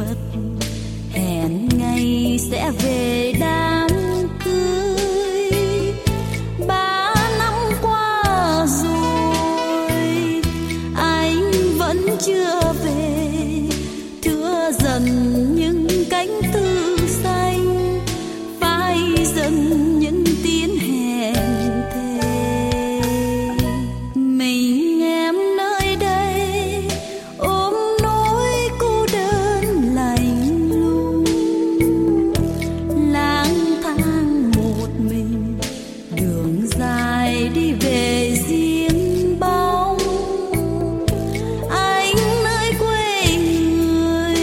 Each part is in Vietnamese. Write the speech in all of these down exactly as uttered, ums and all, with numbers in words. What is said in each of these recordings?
vật, hẹn ngày sẽ về đám cưới. Ba năm qua rồi anh vẫn chưa về, thưa dần những cánh thư xanh, phai dần những tiếng hẹn thề. Mình em nơi đây ôm nỗi cô đơn lạnh lùng, lang thang một mình đường dài đi về riêng bóng. Anh nơi quê người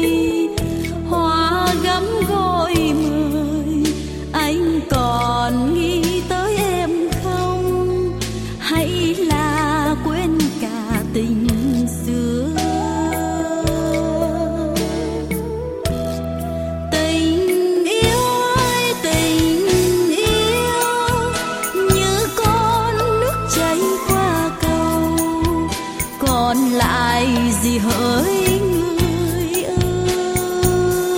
hoa gắm gọi mời, anh còn nghĩ tới em không, hay là quên cả tình xưa. Tình yêu ơi tình yêu, như con nước chảy qua cầu, còn lại gì hỡi người ơi.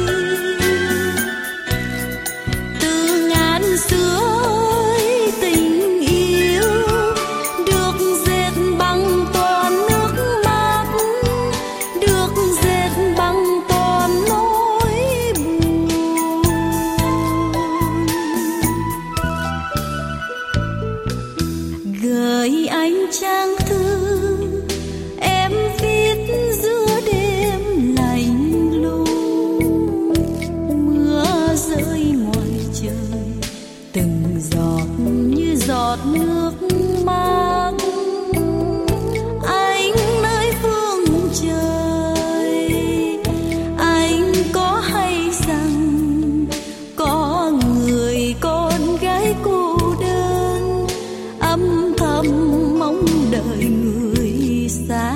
Từ ngàn xưa ơi tình yêu, được dệt bằng toàn nước mắt, được dệt bằng toàn nỗi buồn. Gửi anh trang thư em viết giữa đêm lạnh lùng, mưa rơi ngoài trời từng giọt như giọt nước mắt. Anh nơi phương trời, anh có hay rằng có người con gái cô đơn âm thầm mong đợi người xa.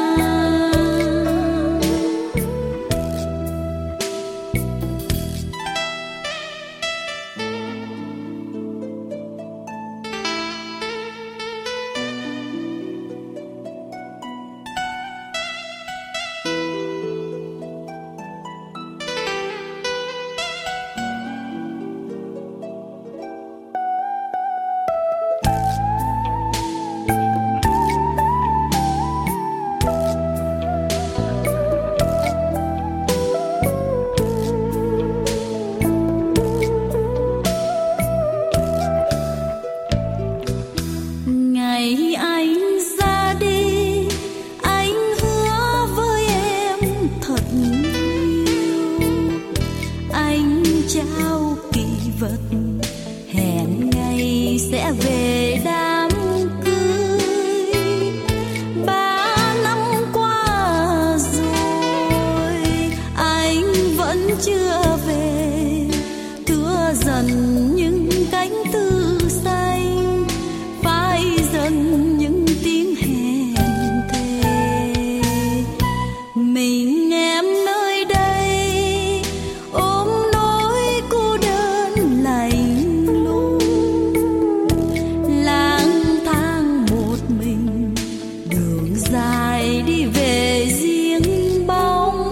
Ngày anh ra đi, anh hứa với em thật nhiều. Anh trao kỷ vật, hẹn ngày sẽ về đám cưới. Ba năm qua rồi anh vẫn chưa về, thưa dần những cánh thư xanh, phai dần những tiếng hẹn thề. Mình em nơi đây ôm nỗi cô đơn lạnh lùng, lang thang một mình đường dài đi về riêng bóng.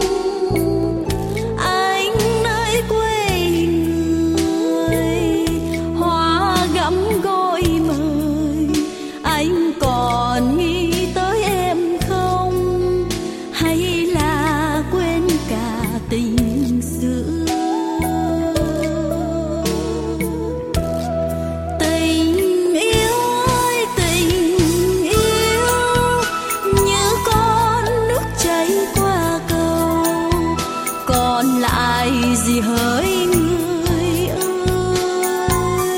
Anh nơi quê người hoa gắm gọi mời, anh còn nghĩ tới em không, hay là quên cả tình xưa. Tình yêu ơi tình yêu, như con nước chảy qua cầu, còn lại gì hỡi người ơi.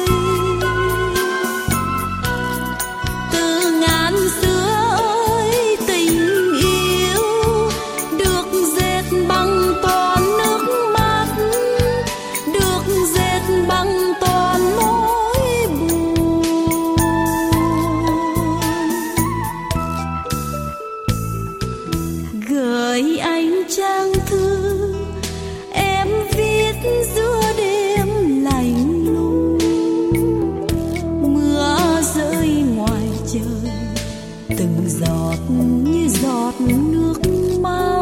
Từ ngàn xưa ơi tình yêu, được dệt bằng toàn nước mắt, được dệt bằng toàn nỗi buồn. Gửi anh trang thư em viết giữa đêm lạnh lùng, mưa rơi ngoài trời từng giọt như giọt nước mắt.